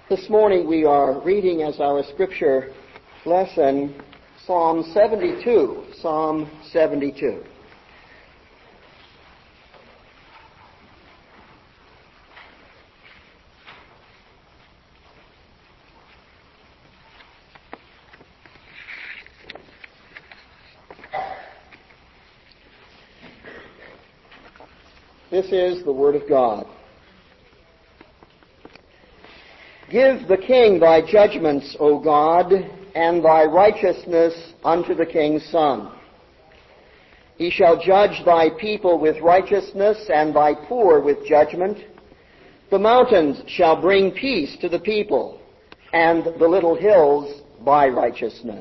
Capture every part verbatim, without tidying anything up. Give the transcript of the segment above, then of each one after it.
This morning we are reading as our scripture lesson Psalm seventy-two. Psalm seventy-two. This is the Word of God. Give the king thy judgments, O God, and thy righteousness unto the king's son. He shall judge thy people with righteousness, and thy poor with judgment. The mountains shall bring peace to the people, and the little hills by righteousness.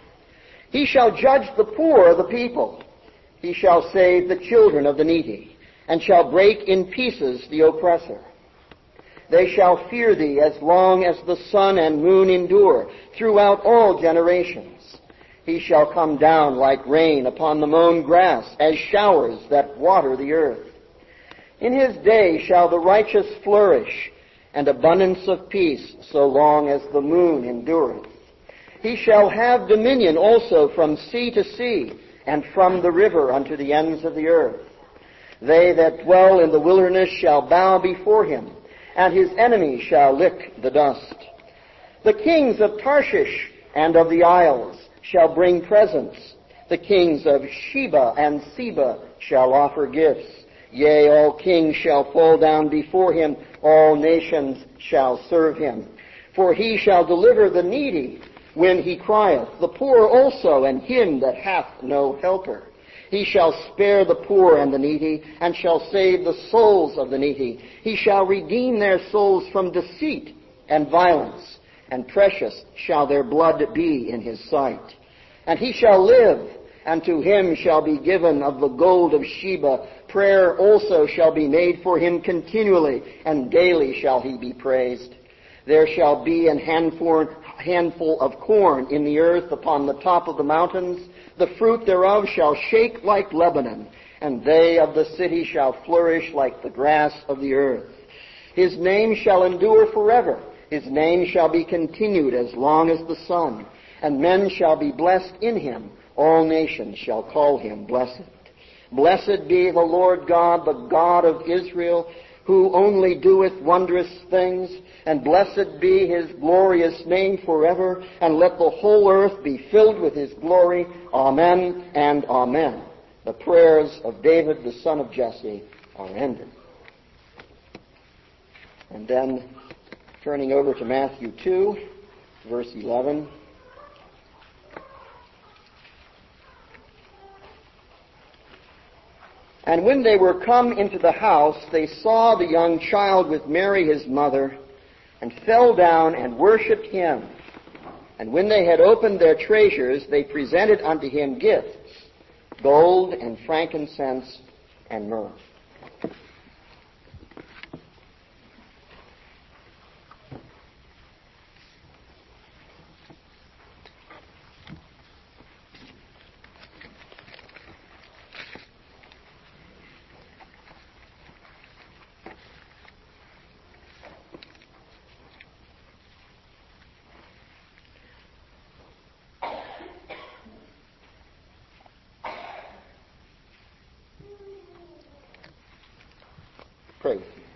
He shall judge the poor of the people. He shall save the children of the needy, and shall break in pieces the oppressor. They shall fear thee as long as the sun and moon endure, throughout all generations. He shall come down like rain upon the mown grass, as showers that water the earth. In his day shall the righteous flourish, and abundance of peace, so long as the moon endureth. He shall have dominion also from sea to sea, and from the river unto the ends of the earth. They that dwell in the wilderness shall bow before him, and his enemies shall lick the dust. The kings of Tarshish and of the isles shall bring presents. The kings of Sheba and Seba shall offer gifts. Yea, all kings shall fall down before him. All nations shall serve him. For he shall deliver the needy when he crieth, the poor also, and him that hath no helper. He shall spare the poor and the needy, and shall save the souls of the needy. He shall redeem their souls from deceit and violence, and precious shall their blood be in his sight. And he shall live, and to him shall be given of the gold of Sheba. Prayer also shall be made for him continually, and daily shall he be praised. There shall be an handful, handful of corn in the earth upon the top of the mountains. The fruit thereof shall shake like Lebanon, and they of the city shall flourish like the grass of the earth. His name shall endure forever. His name shall be continued as long as the sun, and men shall be blessed in him. All nations shall call him blessed. Blessed be the Lord God, the God of Israel, who only doeth wondrous things, and blessed be his glorious name forever, and let the whole earth be filled with his glory. Amen and amen. The prayers of David, the son of Jesse, are ended. And then, turning over to Matthew two, verse eleven. And when they were come into the house, they saw the young child with Mary his mother, and fell down and worshipped him. And when they had opened their treasures, they presented unto him gifts, gold and frankincense and myrrh. Pray with me.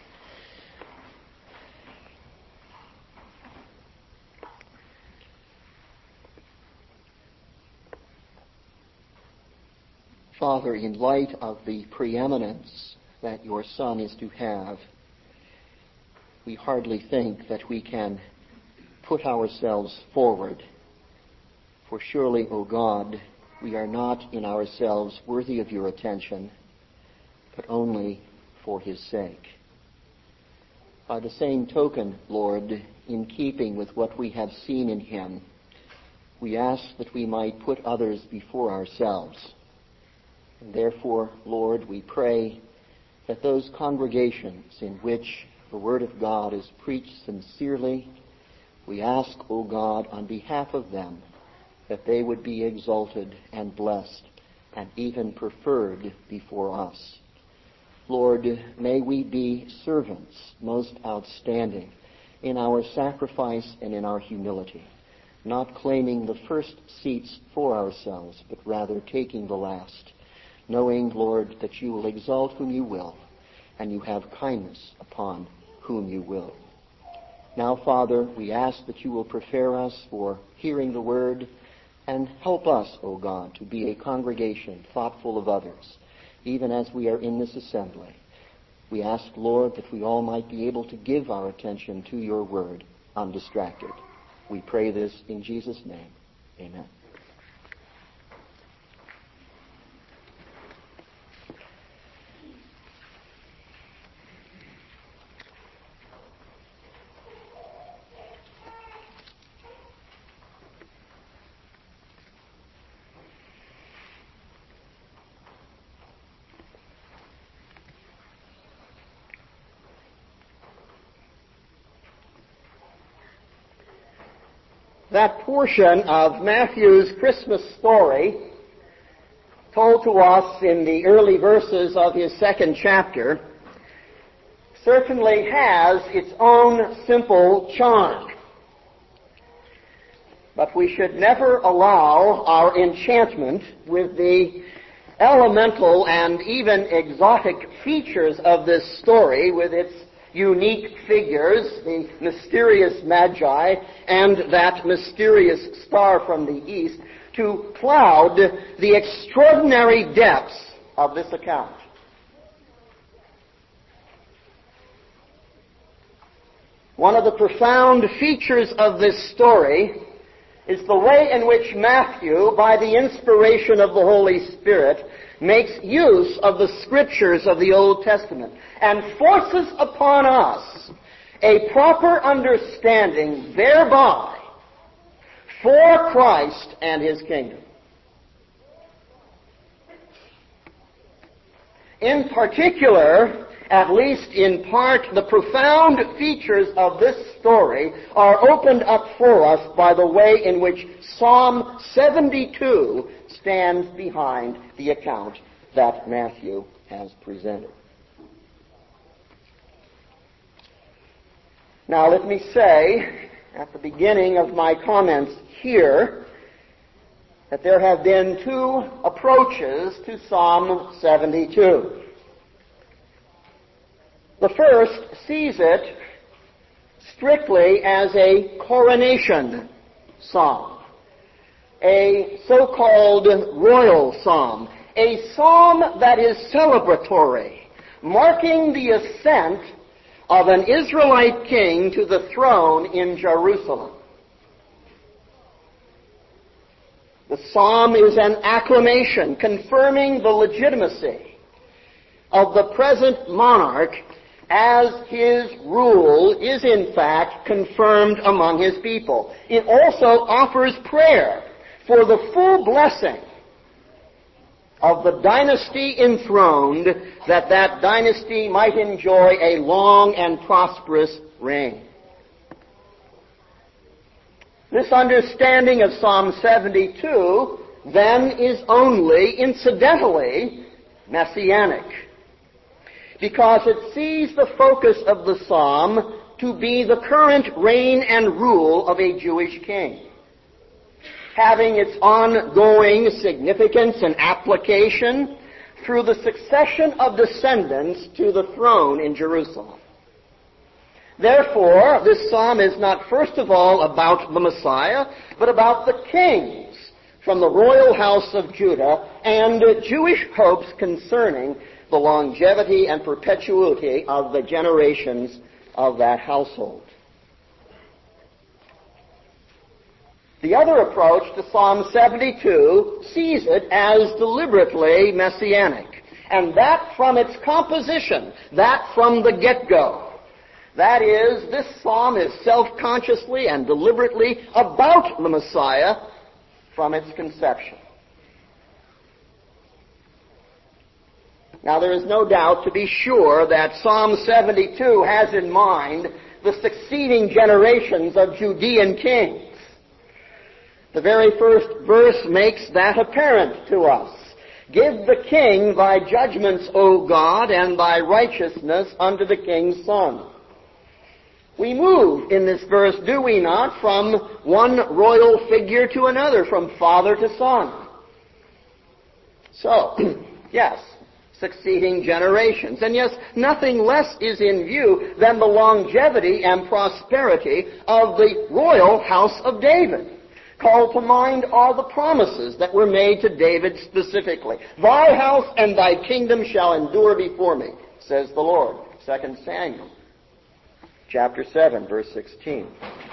Father, in light of the preeminence that your Son is to have, we hardly think that we can put ourselves forward. For surely, O God, we are not in ourselves worthy of your attention, but only for his sake. By the same token, Lord, in keeping with what we have seen in him, we ask that we might put others before ourselves. And therefore, Lord, we pray that those congregations in which the Word of God is preached sincerely, we ask, O God, on behalf of them, that they would be exalted and blessed and even preferred before us. Lord, may we be servants most outstanding in our sacrifice and in our humility, not claiming the first seats for ourselves, but rather taking the last, knowing, Lord, that you will exalt whom you will, and you have kindness upon whom you will. Now, Father, we ask that you will prepare us for hearing the word, and help us, O God, to be a congregation thoughtful of others, even as we are in this assembly. We ask, Lord, that we all might be able to give our attention to your word undistracted. We pray this in Jesus' name. Amen. That portion of Matthew's Christmas story, told to us in the early verses of his second chapter, certainly has its own simple charm. But we should never allow our enchantment with the elemental and even exotic features of this story, with its unique figures, the mysterious magi and that mysterious star from the east, to cloud the extraordinary depths of this account. One of the profound features of this story is the way in which Matthew, by the inspiration of the Holy Spirit, makes use of the scriptures of the Old Testament and forces upon us a proper understanding thereby for Christ and his kingdom. In particular, at least in part, the profound features of this story are opened up for us by the way in which Psalm seventy-two stands behind the account that Matthew has presented. Now, let me say at the beginning of my comments here that there have been two approaches to Psalm seventy-two. The first sees it strictly as a coronation psalm, a so-called royal psalm, a psalm that is celebratory, marking the ascent of an Israelite king to the throne in Jerusalem. The psalm is an acclamation confirming the legitimacy of the present monarch, as his rule is in fact confirmed among his people. It also offers prayer for the full blessing of the dynasty enthroned, that that dynasty might enjoy a long and prosperous reign. This understanding of Psalm seventy-two then is only incidentally messianic, because it sees the focus of the psalm to be the current reign and rule of a Jewish king, having its ongoing significance and application through the succession of descendants to the throne in Jerusalem. Therefore, this psalm is not first of all about the Messiah, but about the kings from the royal house of Judah and Jewish hopes concerning the longevity and perpetuity of the generations of that household. The other approach to Psalm seventy-two sees it as deliberately messianic, and that from its composition, that from the get-go. That is, this psalm is self-consciously and deliberately about the Messiah from its conception. Now, there is no doubt, to be sure, that Psalm seventy-two has in mind the succeeding generations of Judean kings. The very first verse makes that apparent to us. Give the king thy judgments, O God, and thy righteousness unto the king's son. We move in this verse, do we not, from one royal figure to another, from father to son. So, yes, succeeding generations. And yes, nothing less is in view than the longevity and prosperity of the royal house of David. Called to mind are the promises that were made to David specifically. Thy house and thy kingdom shall endure before me, says the Lord. Second Samuel, chapter seven, verse sixteen.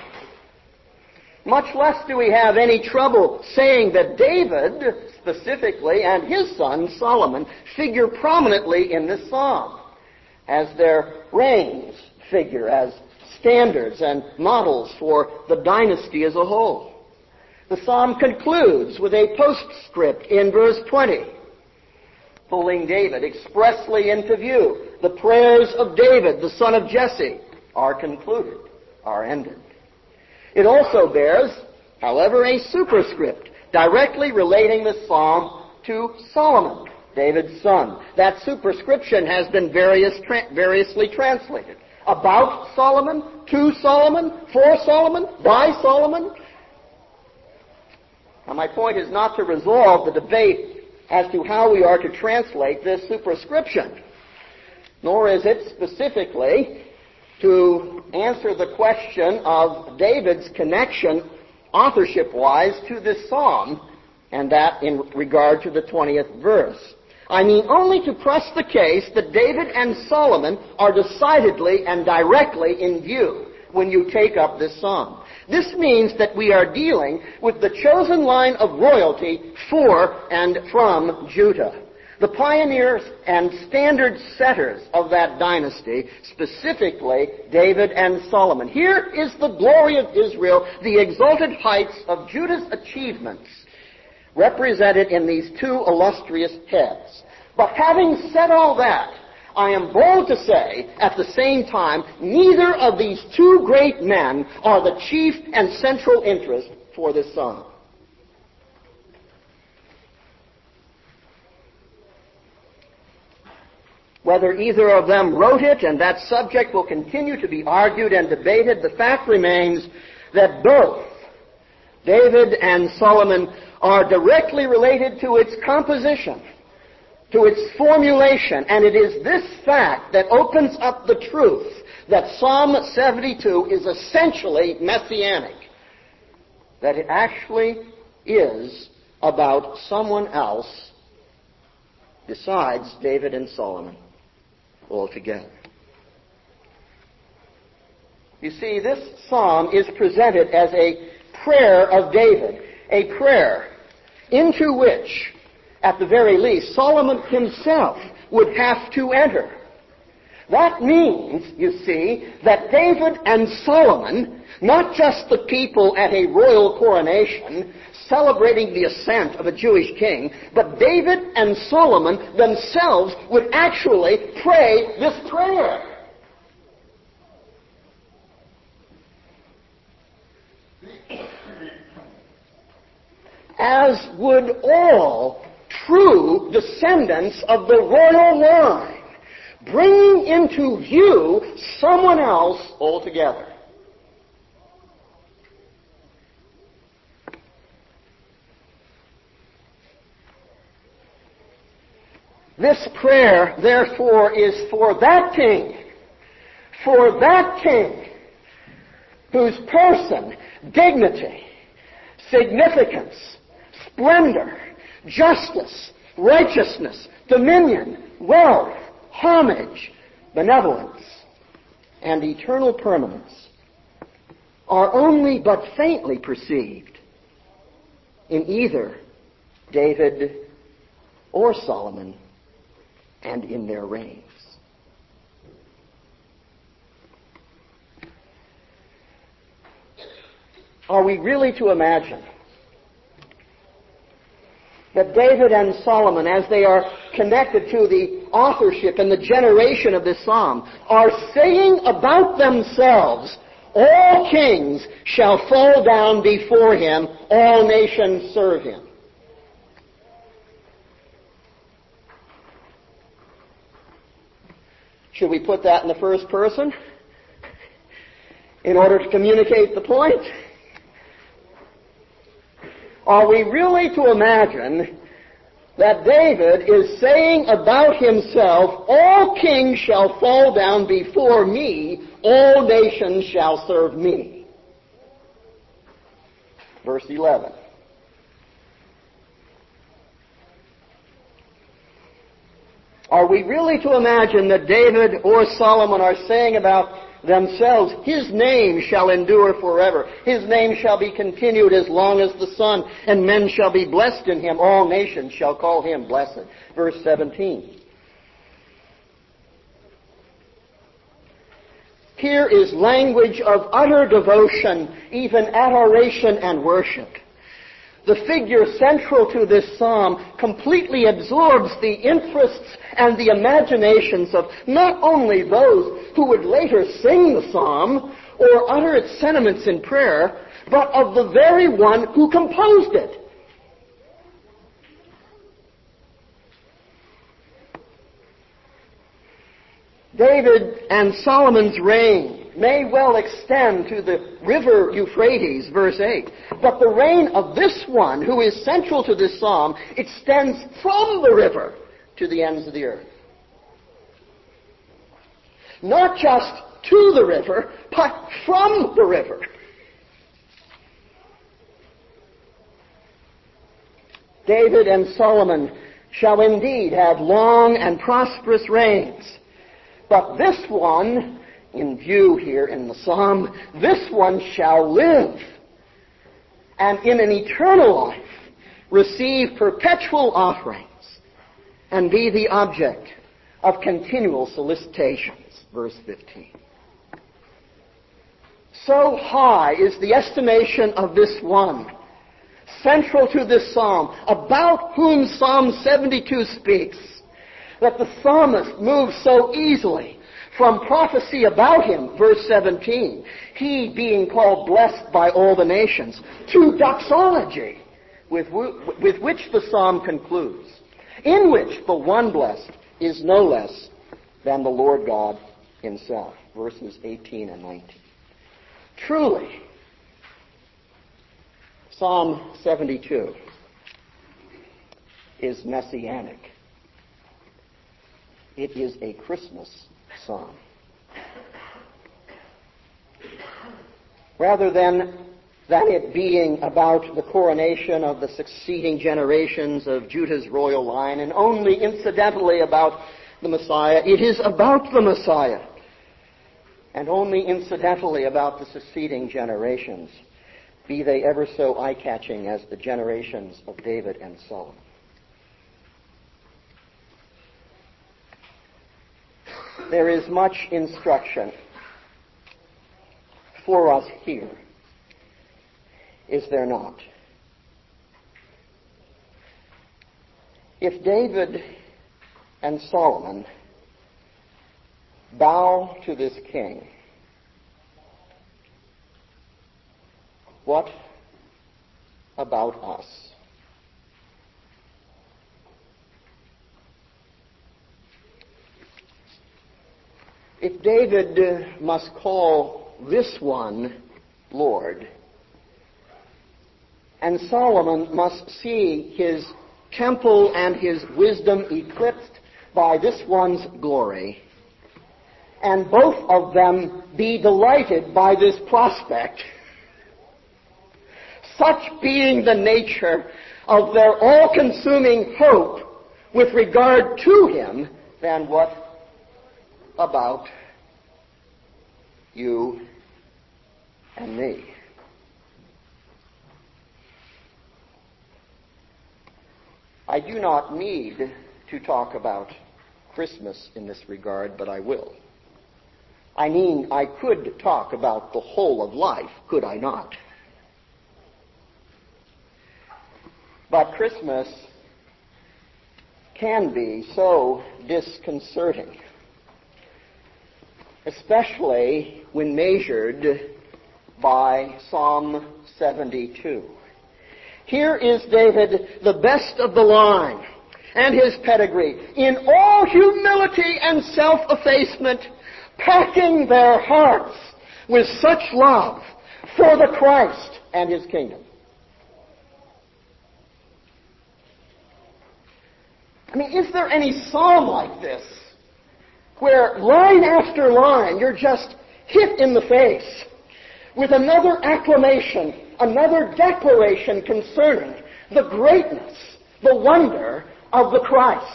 Much less do we have any trouble saying that David, specifically, and his son Solomon, figure prominently in this psalm, as their reigns figure as standards and models for the dynasty as a whole. The psalm concludes with a postscript in verse twenty, pulling David expressly into view. The prayers of David, the son of Jesse, are concluded, are ended. It also bears, however, a superscript directly relating the psalm to Solomon, David's son. That superscription has been various tra- variously translated. About Solomon, to Solomon, for Solomon, by Solomon. Now, my point is not to resolve the debate as to how we are to translate this superscription, nor is it specifically to answer the question of David's connection, authorship-wise, to this psalm, and that in regard to the twentieth verse. I mean only to press the case that David and Solomon are decidedly and directly in view when you take up this psalm. This means that we are dealing with the chosen line of royalty for and from Judah. The pioneers and standard setters of that dynasty, specifically David and Solomon. Here is the glory of Israel, the exalted heights of Judah's achievements, represented in these two illustrious heads. But having said all that, I am bold to say, at the same time, neither of these two great men are the chief and central interest for this psalm. Whether either of them wrote it, and that subject will continue to be argued and debated, the fact remains that both David and Solomon are directly related to its composition, to its formulation, and it is this fact that opens up the truth that Psalm seventy-two is essentially messianic, that it actually is about someone else besides David and Solomon altogether. You see, this psalm is presented as a prayer of David, a prayer into which, at the very least, Solomon himself would have to enter. That means, you see, that David and Solomon, not just the people at a royal coronation celebrating the ascent of a Jewish king, but David and Solomon themselves would actually pray this prayer. As would all true descendants of the royal line, bringing into view someone else altogether. This prayer, therefore, is for that king, for that king whose person, dignity, significance, splendor, justice, righteousness, dominion, wealth, homage, benevolence, and eternal permanence are only but faintly perceived in either David or Solomon and in their reigns. Are we really to imagine that David and Solomon, as they are connected to the authorship and the generation of this psalm, are saying about themselves, all kings shall fall down before him, all nations serve him? Should we put that in the first person? in order to communicate the point? Are we really to imagine that David is saying about himself, all kings shall fall down before me, all nations shall serve me? Verse eleven. Are we really to imagine that David or Solomon are saying about themselves, his name shall endure forever. His name shall be continued as long as the sun, and men shall be blessed in him. All nations shall call him blessed. Verse seventeen. Here is language of utter devotion, even adoration and worship. The figure central to this psalm completely absorbs the interests and the imaginations of not only those who would later sing the psalm or utter its sentiments in prayer, but of the very one who composed it. David and Solomon's reign may well extend to the river Euphrates, verse eight. But the reign of this one, who is central to this psalm, extends from the river to the ends of the earth. Not just to the river, but from the river. David and Solomon shall indeed have long and prosperous reigns. But this one, in view here in the psalm, this one shall live, and in an eternal life receive perpetual offerings, and be the object of continual solicitations. Verse fifteen. So high is the estimation of this one, central to this psalm, about whom Psalm seventy-two speaks, that the psalmist moves so easily from prophecy about him, verse seventeen, he being called blessed by all the nations, to doxology, with, w- with which the psalm concludes, in which the one blessed is no less than the Lord God himself, verses eighteen and nineteen. Truly, Psalm seventy-two is messianic. It is a Christmas psalm. Rather than, than it being about the coronation of the succeeding generations of Judah's royal line, and only incidentally about the Messiah, it is about the Messiah, and only incidentally about the succeeding generations, be they ever so eye-catching as the generations of David and Solomon. There is much instruction for us here, is there not? If David and Solomon bow to this king, what about us? If David uh, must call this one Lord, and Solomon must see his temple and his wisdom eclipsed by this one's glory, and both of them be delighted by this prospect, such being the nature of their all-consuming hope with regard to him, then what about you and me? I do not need to talk about Christmas in this regard, but I will. I mean, I could talk about the whole of life, could I not? But Christmas can be so disconcerting, especially when measured by Psalm seventy-two. Here is David, the best of the line, and his pedigree, in all humility and self-effacement, packing their hearts, with such love for the Christ and his kingdom? I mean, is there any psalm like this where line after line you're just hit in the face with another acclamation, another declaration concerning the greatness, the wonder of the Christ?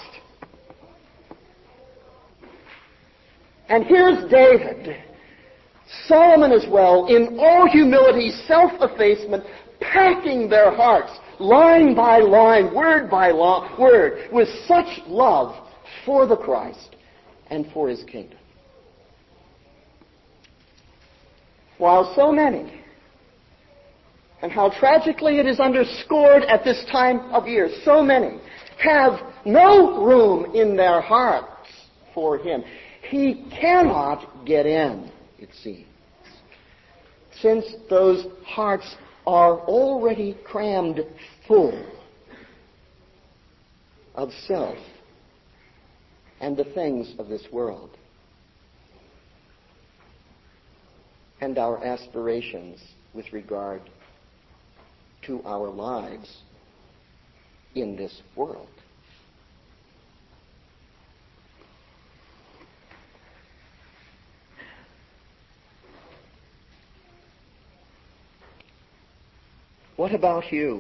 And here's David, Solomon as well, in all humility, self-effacement, packing their hearts, line by line, word by lo- word, with such love for the Christ and for his kingdom. While so many, and how tragically it is underscored at this time of year, so many have no room in their hearts for him. He cannot get in, it seems, since those hearts are already crammed full of self and the things of this world and our aspirations with regard to our lives in this world. What about you?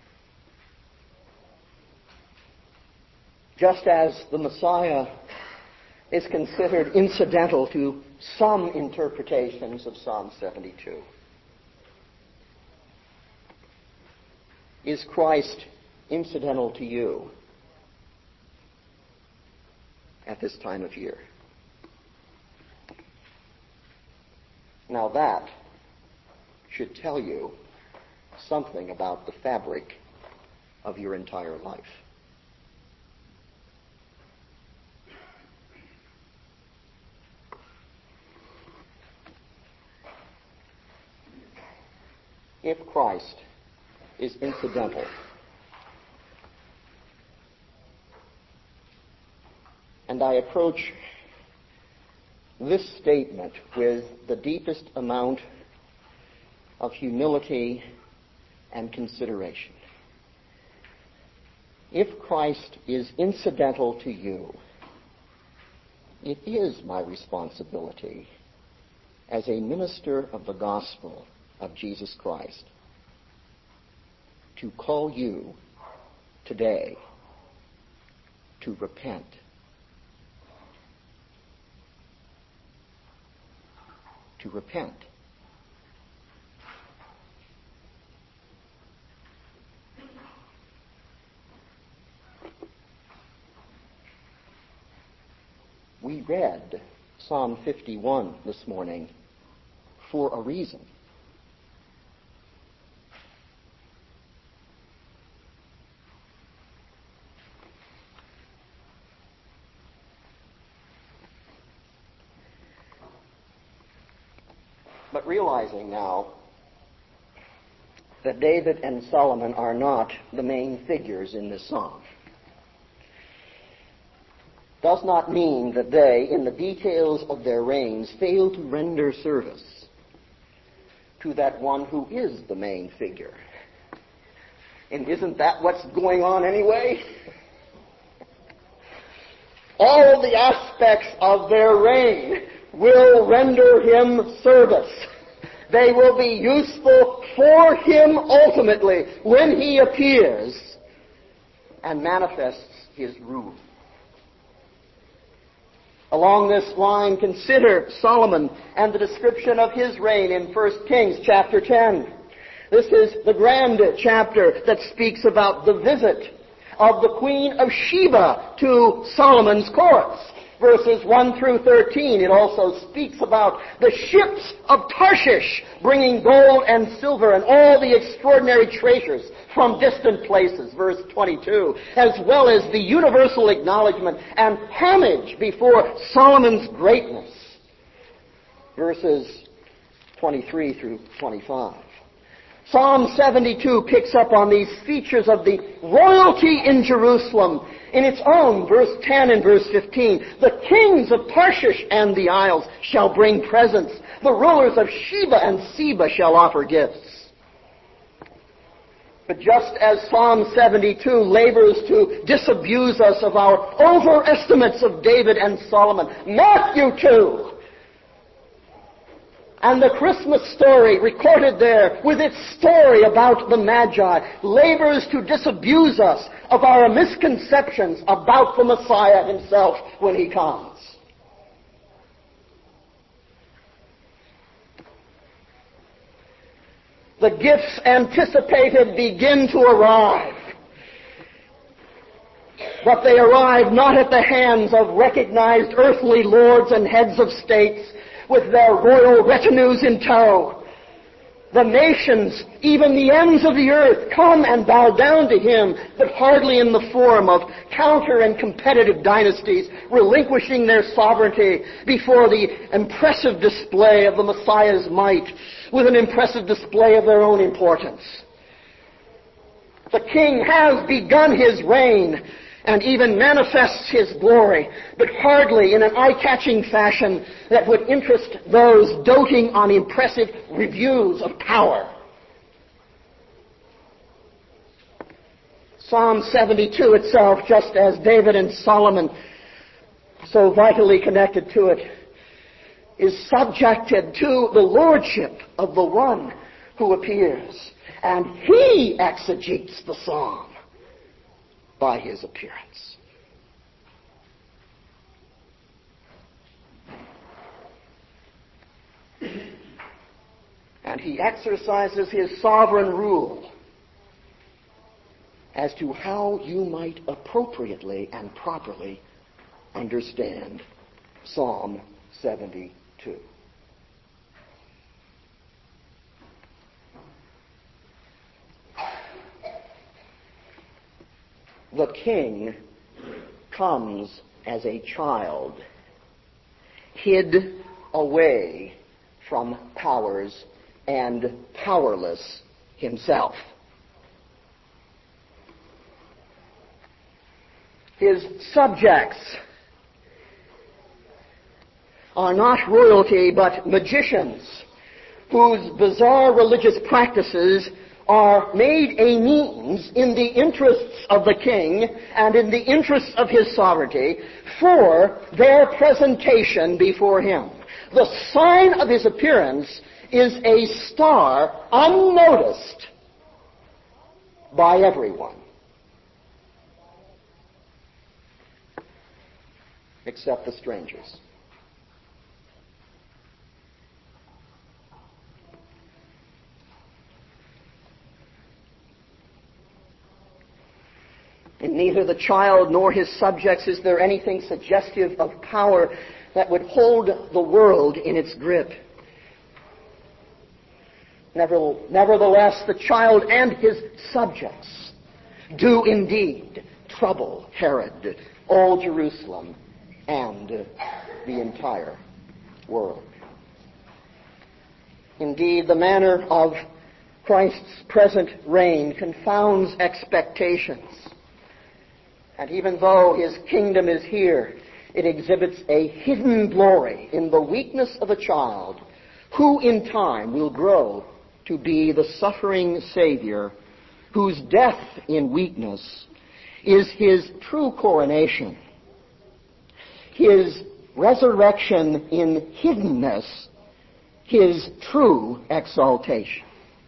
Just as the Messiah is considered incidental to some interpretations of Psalm seventy-two, is Christ incidental to you at this time of year? Now that should tell you something about the fabric of your entire life. If Christ is incidental, and I approach this statement with the deepest amount of humility and consideration. If Christ is incidental to you, it is my responsibility as a minister of the gospel of Jesus Christ to call you today to repent. To repent. We read Psalm fifty-one this morning for a reason. But realizing now that David and Solomon are not the main figures in this psalm does not mean that they, in the details of their reigns, fail to render service to that one who is the main figure. And isn't that what's going on anyway? All the aspects of their reign will render him service. They will be useful for him ultimately when he appears and manifests his rule. Along this line, consider Solomon and the description of his reign in First Kings chapter ten. This is the grand chapter that speaks about the visit of the Queen of Sheba to Solomon's courts. Verses one through thirteen, it also speaks about the ships of Tarshish bringing gold and silver and all the extraordinary treasures from distant places. Verse twenty-two, as well as the universal acknowledgement and homage before Solomon's greatness. Verses twenty-three through twenty-five. Psalm seventy-two picks up on these features of the royalty in Jerusalem in its own, verse ten and verse fifteen. The kings of Tarshish and the isles shall bring presents. The rulers of Sheba and Seba shall offer gifts. But just as Psalm seventy-two labors to disabuse us of our overestimates of David and Solomon, Matthew two, and the Christmas story recorded there with its story about the Magi labors to disabuse us of our misconceptions about the Messiah himself when he comes. The gifts anticipated begin to arrive. But they arrive not at the hands of recognized earthly lords and heads of states with their royal retinues in tow. The nations, even the ends of the earth, come and bow down to him, but hardly in the form of counter and competitive dynasties relinquishing their sovereignty before the impressive display of the Messiah's might, with an impressive display of their own importance. The king has begun his reign and even manifests his glory, but hardly in an eye-catching fashion that would interest those doting on impressive reviews of power. Psalm seventy-two itself, just as David and Solomon, so vitally connected to it, is subjected to the lordship of the one who appears, and he exegetes the psalm by his appearance. And he exercises his sovereign rule as to how you might appropriately and properly understand Psalm seventy-two. The king comes as a child, hid away from powers and powerless himself. His subjects are not royalty but magicians whose bizarre religious practices are made a means in the interests of the king and in the interests of his sovereignty for their presentation before him. The sign of his appearance is a star unnoticed by everyone, except the strangers. In neither the child nor his subjects is there anything suggestive of power that would hold the world in its grip. Nevertheless, the child and his subjects do indeed trouble Herod, all Jerusalem, and the entire world. Indeed, the manner of Christ's present reign confounds expectations. And even though his kingdom is here, it exhibits a hidden glory in the weakness of a child who in time will grow to be the suffering Savior whose death in weakness is his true coronation, his resurrection in hiddenness, his true exaltation.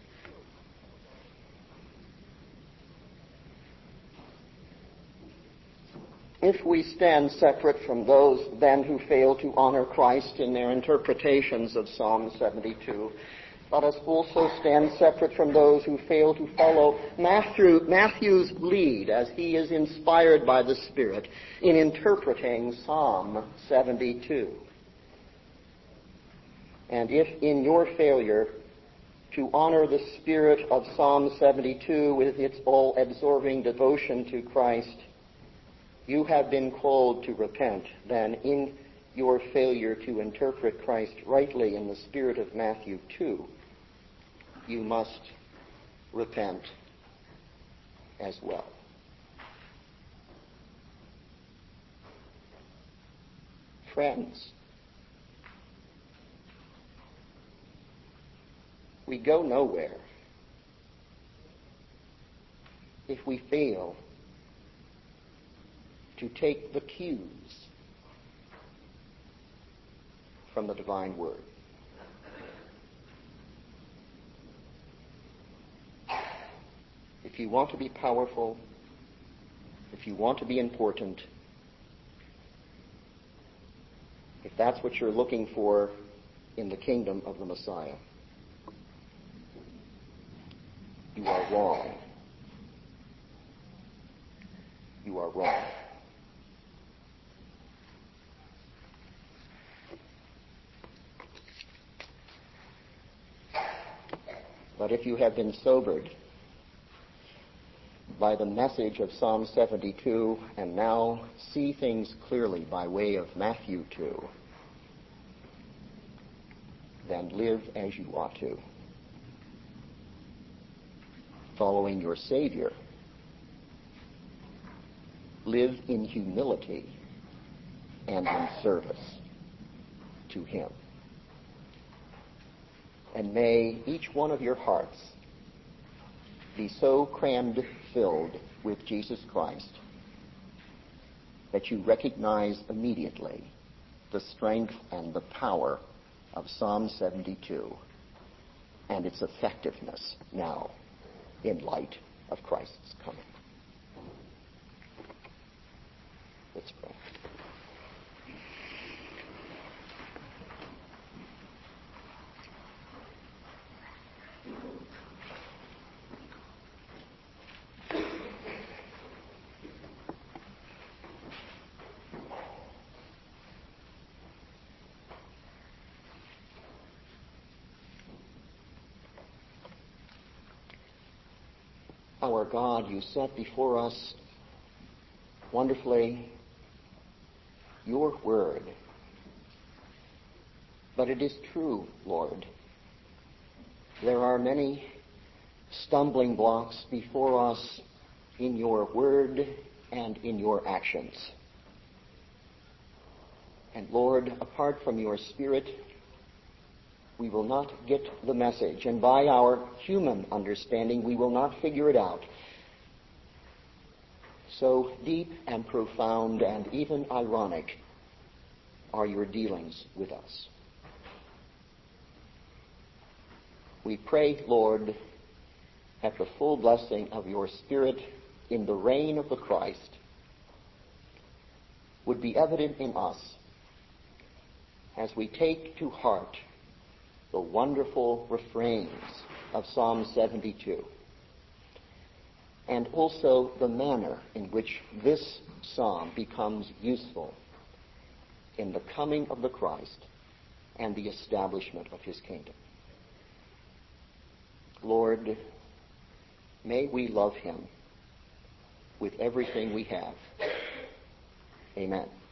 If we stand separate from those then who fail to honor Christ in their interpretations of Psalm seventy-two, let us also stand separate from those who fail to follow Matthew, Matthew's lead as he is inspired by the Spirit in interpreting Psalm seventy-two. And if in your failure to honor the spirit of Psalm seventy-two with its all-absorbing devotion to Christ, you have been called to repent, then in your failure to interpret Christ rightly in the spirit of Matthew two, you must repent as well. Friends, we go nowhere if we fail to take the cues from the divine word. If you want to be powerful, if you want to be important, if that's what you're looking for in the kingdom of the Messiah, you are wrong. You are wrong. But if you have been sobered by the message of Psalm seventy-two and now see things clearly by way of Matthew two, then live as you ought to, following your Savior. Live in humility and in service to Him. And may each one of your hearts be so crammed filled with Jesus Christ that you recognize immediately the strength and the power of Psalm seventy-two and its effectiveness now in light of Christ's coming. Let's pray. Our God, you set before us wonderfully your word. But it is true, Lord, there are many stumbling blocks before us in your word and in your actions. And Lord, apart from your Spirit, we will not get the message, and by our human understanding, we will not figure it out. So deep and profound and even ironic are your dealings with us. We pray, Lord, that the full blessing of your Spirit in the reign of the Christ would be evident in us as we take to heart the wonderful refrains of Psalm seventy-two, and also the manner in which this psalm becomes useful in the coming of the Christ and the establishment of his kingdom. Lord, may we love him with everything we have. Amen.